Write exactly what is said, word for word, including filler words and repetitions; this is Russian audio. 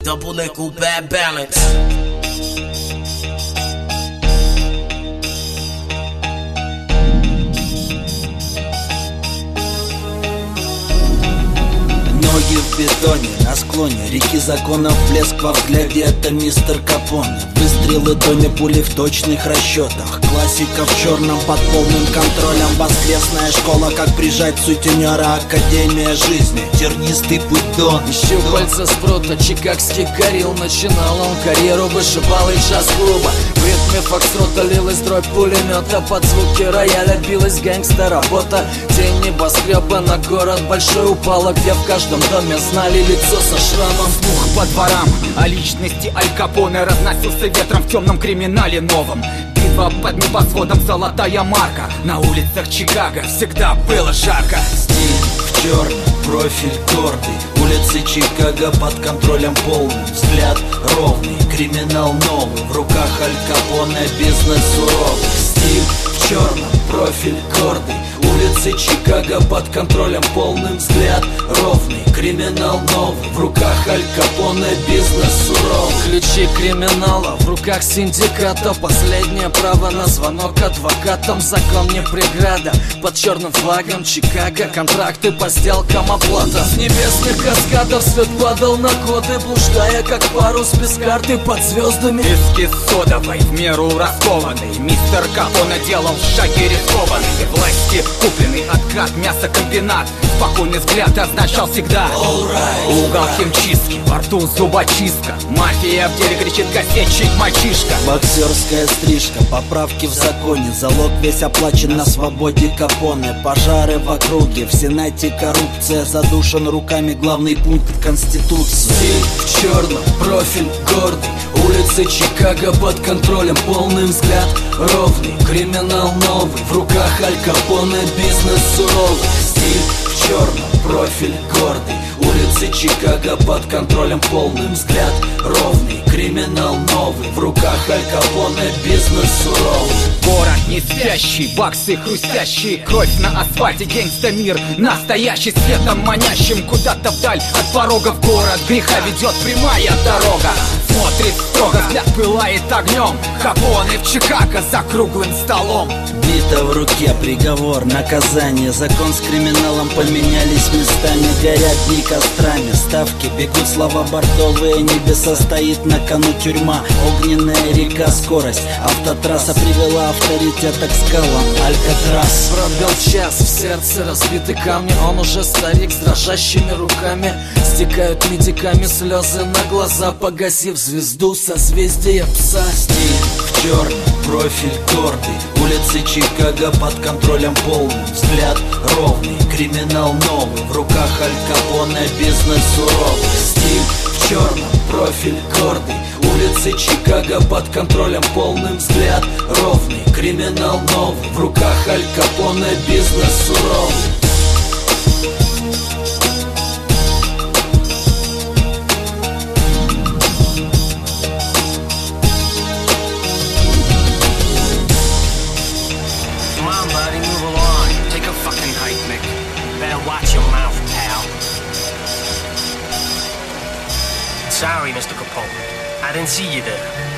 Double nickel, bad balance. Ноги в бетоне, на склоне реки законов, блеск во взгляде, это мистер Капоне. Выстрелы Тони, пули в точных расчетах. Классика в черном под полным контролем. Воскресная школа, как прижать сутенера. Академия жизни, тернистый путь Дон. Щупальца спрута, чикагский горилл. Начинал он карьеру вышибал и джаз-клуба. В ритме фокстрота лилась дробь пулемета. Под звуки рояля билась гангстер-работа. День небоскреба на город большой упала, где в каждом доме знали лицо со шрамом. Слух по дворам о личности Аль Капоне разносился ветром в темном криминале новом. Битва под небосводом, золотая марка. На улицах Чикаго всегда было жарко. Стиль в черном, профиль гордый. Улицы Чикаго под контролем полным. Взгляд ровный, криминал новый. В руках Аль Капоне, бизнес суровый. Стиль в черном, профиль гордый. Улицы Чикаго под контролем полным. Взгляд ровный, криминал новый. В руках Аль Капоне, бизнес суровый. Ключи криминала в руках синдиката. Последнее право на звонок адвокатам. Закон не преграда. Под черным флагом Чикаго контракты по сделкам, оплата. С небесных каскадов свет падал на коды, блуждая как парус без карты под звездами. Виски содовой, в меру раскованный. Мистер Капоне делал шаги рискованные. Власти купленный откат, мясокомбинат. Спокойный взгляд означал всегда right. Угол химчистки, во рту зубочистка. Мафия в деле кричит кассетчик мальчишка. Боксерская стрижка, поправки в законе. Залог весь оплачен на свободе Капоне. Пожары в округе, в Сенате коррупция. Задушен руками главный пункт Конституции. Стиль в черном, профиль гордый. Улицы Чикаго под контролем, полный взгляд ровный. Криминал новый, в руках Аль Капоне, бизнес суровый. Стиль в черном, профиль гордый. Улицы Чикаго под контролем, полным взгляд ровный. Криминал новый, в руках Аль Капоне, бизнес суровый. Город не спящий, баксы хрустящие. Кровь на асфальте, гангста мир настоящий, светом манящим куда-то вдаль. От порога в город греха ведет прямая дорога. Смотрит строго, взгляд пылает огнем. Капоне в Чикаго за круглым столом. Бита в руке, приговор, наказание. Закон с криминалом поменялись местами. Горят дни кострами, ставки бегут слова бордовые. Небеса стоит на кону тюрьма. Огненная река, скорость. Автотрасса привела авторитета к скалам. Алькатрас. Пробил час, в сердце разбиты камни. Он уже старик с дрожащими руками. Стекают медиками слезы на глаза, погасив звезду созвездия пса. Стиль в черном, профиль гордый. Улицы Чикаго под контролем полным. Взгляд ровный, криминал новый. В руках Аль Капоне, бизнес суровый. Стиль в черном, профиль гордый. Улицы Чикаго под контролем полным. Взгляд ровный, криминал новый. В руках Аль Капоне, бизнес суровый. Sorry, Mister Capone. I didn't see you there.